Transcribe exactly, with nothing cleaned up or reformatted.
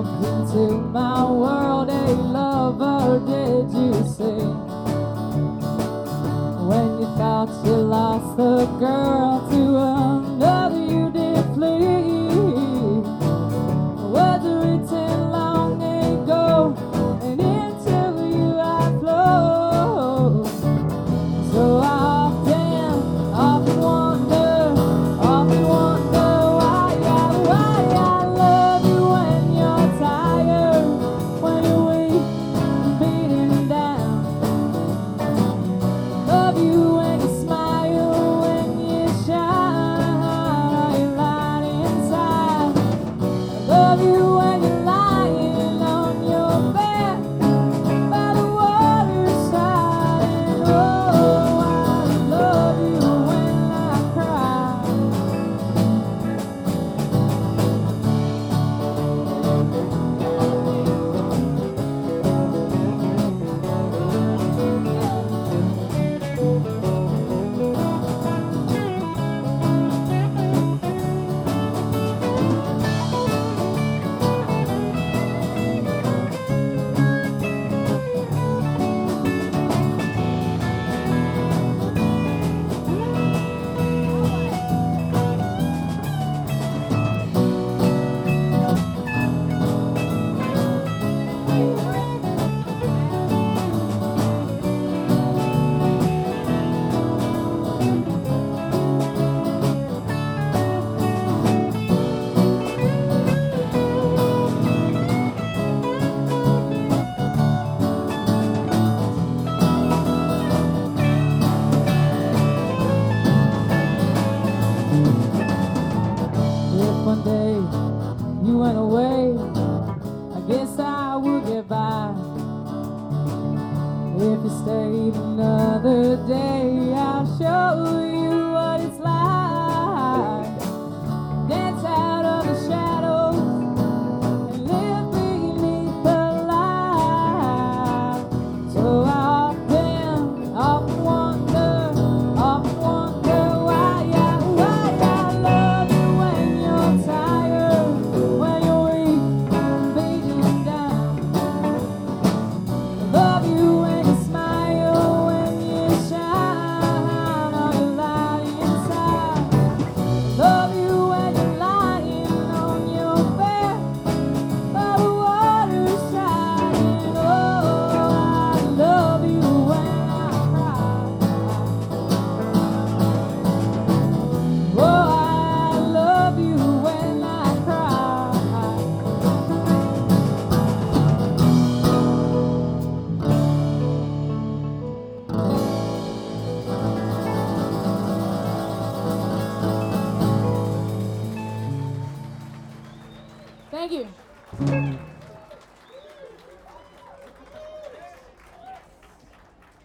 into my world, a lover did you see? When you thought you lost the girl to another, you did flee. Words written long ago, and into you I flow. So often, often wonder, often wonder why I, why I love you when you're tired, when you're weak and beaten down. Love you when you smile, when you shine, are you lying inside? Love you when you're lying on your bed by the waterside. And oh, I love you when I cry. If one day you went away, I guess I would get by. If you stayed another day, I'll show you what it's like. Dance out of the shadows and live beneath the light. So often, often wonder, often wonder why I, why I love you when you're tired, when you're weak and beaten down. Love you when you smile, when you shine, are you lying inside? Love you when you're lying on your bed by the waterside. And oh, I love you when I cry. Oh, I love you when I cry. Thank you.